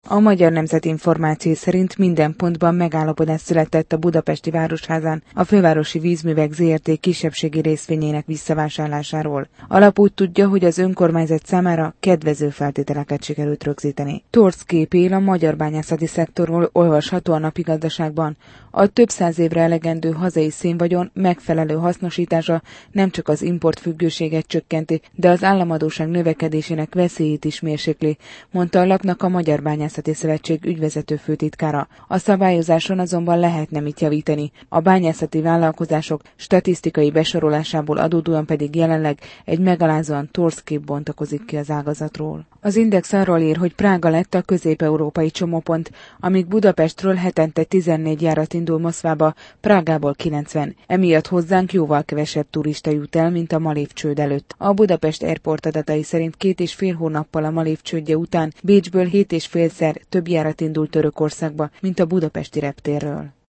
A Magyar Nemzet információi szerint minden pontban megállapodás született a budapesti Városházán a Fővárosi Vízművek Zrt. Kisebbségi részvényének visszavásárlásáról. A lap úgy tudja, hogy az önkormányzat számára kedvező feltételeket sikerült rögzíteni. Torz kép él a magyar bányászati szektorról, olvasható a Napigazdaságban. A több száz évre elegendő hazai szénvagyon megfelelő hasznosítása nem csak az importfüggőséget csökkenti, de az államadósság növekedésének veszélyét is mérsékli, mondta a lapnak a Magyar Bányászati Szövetség ügyvezető főtitkára. A szabályozáson azonban lehetne mit javítani. A bányászati vállalkozások statisztikai besorolásából adódóan pedig jelenleg egy megalázóan torz kép bontakozik ki az ágazatról. Az Index arról ír, hogy Prága lett a közép-európai csomópont, amíg Budapestről hetente 14 járat indul Moszkvába, Prágából 90. Emiatt hozzánk jóval kevesebb turista jut el, mint a Malév csőd előtt. A Budapest Airport adatai szerint 2,5 hónappal a Malév csődje után Bécsből 7,5-szer több járat indult Törökországba, mint a budapesti reptérről.